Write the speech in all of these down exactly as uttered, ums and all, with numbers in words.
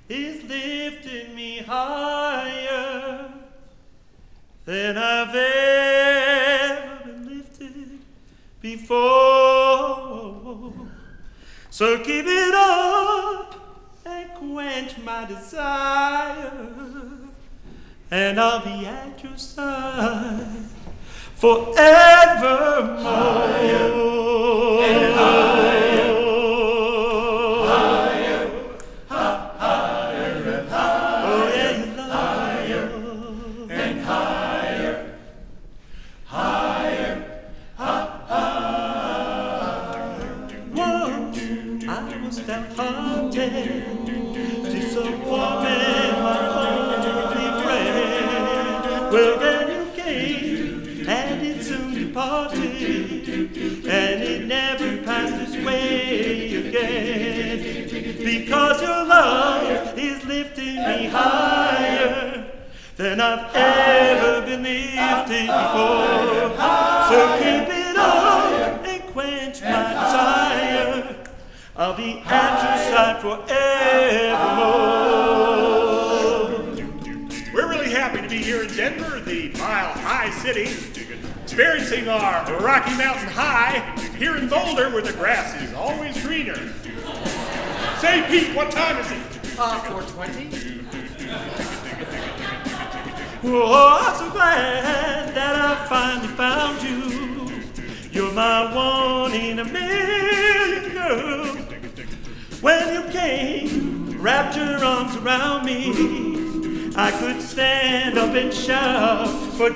is lifting me higher than I've ever been lifted before. So keep it up and quench my desire, and I'll be at your side forevermore. Higher and higher, higher, ha, higher and higher. Oh yeah, you love higher and higher, higher, ha, higher. Whoa, I was downhearted to some woman, my only friend. Well, then you came, and it soon departed, and it never passed this way again. Because your love is lifting me higher than I've ever been lifted before. So keep it up and quench my desire. I'll be at your side forevermore. We're really happy to be here in Denver, the Mile High City, experiencing our Rocky Mountain High here in Boulder, where the grass is always greener. Say, Pete, what time is it? Uh, four twenty. Oh, I'm so glad that I finally found you. You're my one in a million, girl. When you came, wrapped your arms around me, I could stand up and shout for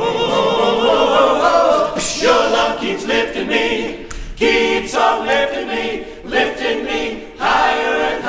joy. Your love keeps lifting me, keeps on lifting me, lifting me higher and